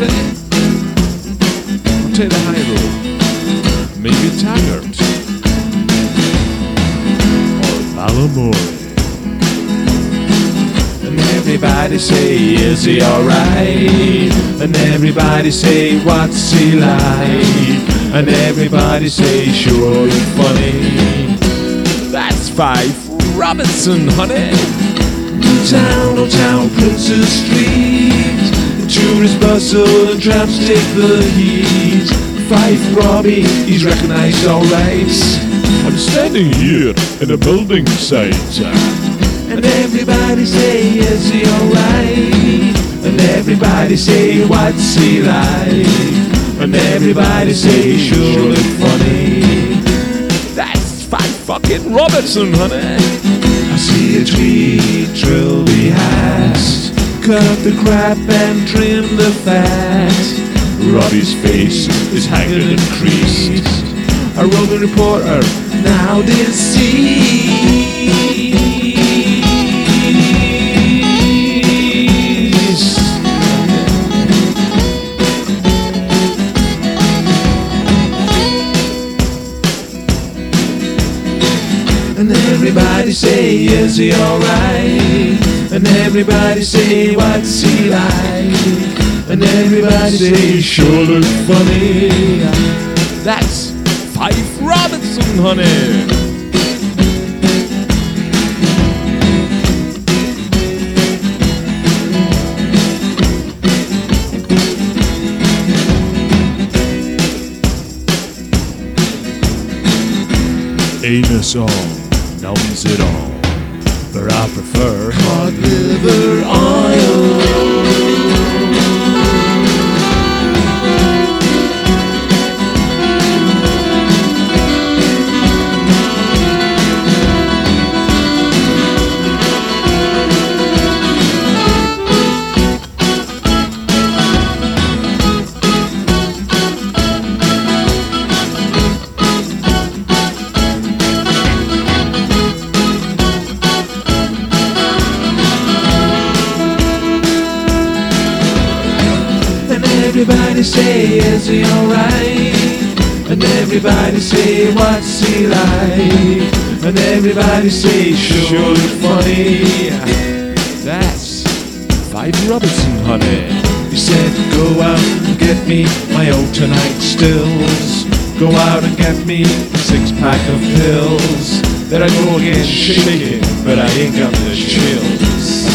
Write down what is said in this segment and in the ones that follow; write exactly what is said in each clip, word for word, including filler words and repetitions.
say? I'll take the high road. Maybe Taggart. Or Ballymore. And everybody say, is he alright? And everybody say, what's he like? And everybody say, sure it's funny. That's Fife Robinson, honey. New town, old town, Princes Street. The tourists bustle and tramps take the heat. Fife Robbie, he's recognized alright. I'm standing here in a building site. And everybody say, is he alright? And everybody say, what's he like? And everybody say, sure it's funny. That's Fife fucking Robertson, honey. I see a tree, trilby hat. Cut the crap and trim the fat. Robbie's face is haggard and creased. A roving reporter, now deceased. And everybody say, is he alright? And everybody say, what's he like? And everybody say, sure looks funny. That's Fife Robinson, honey. Anus on, numbs it all, but I prefer cod liver oil. Everybody say, is he alright? And everybody say, what's he like? And everybody say, sure it's funny. That's Fife Robinson, honey. He said, go out and get me my old tonight stills. Go out and get me a six pack of pills. Then I go again shaking, but I ain't got the chills.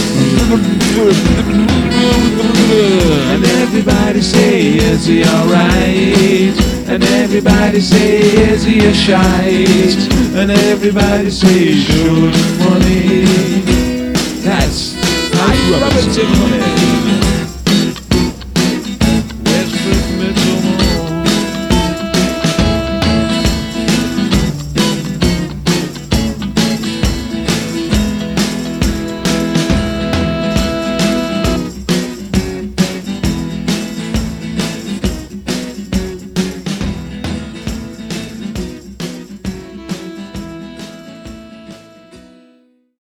And everybody say, is he alright? And everybody say, is he a shite? And everybody say, sure it's funny. That's Fife Robinson, honey.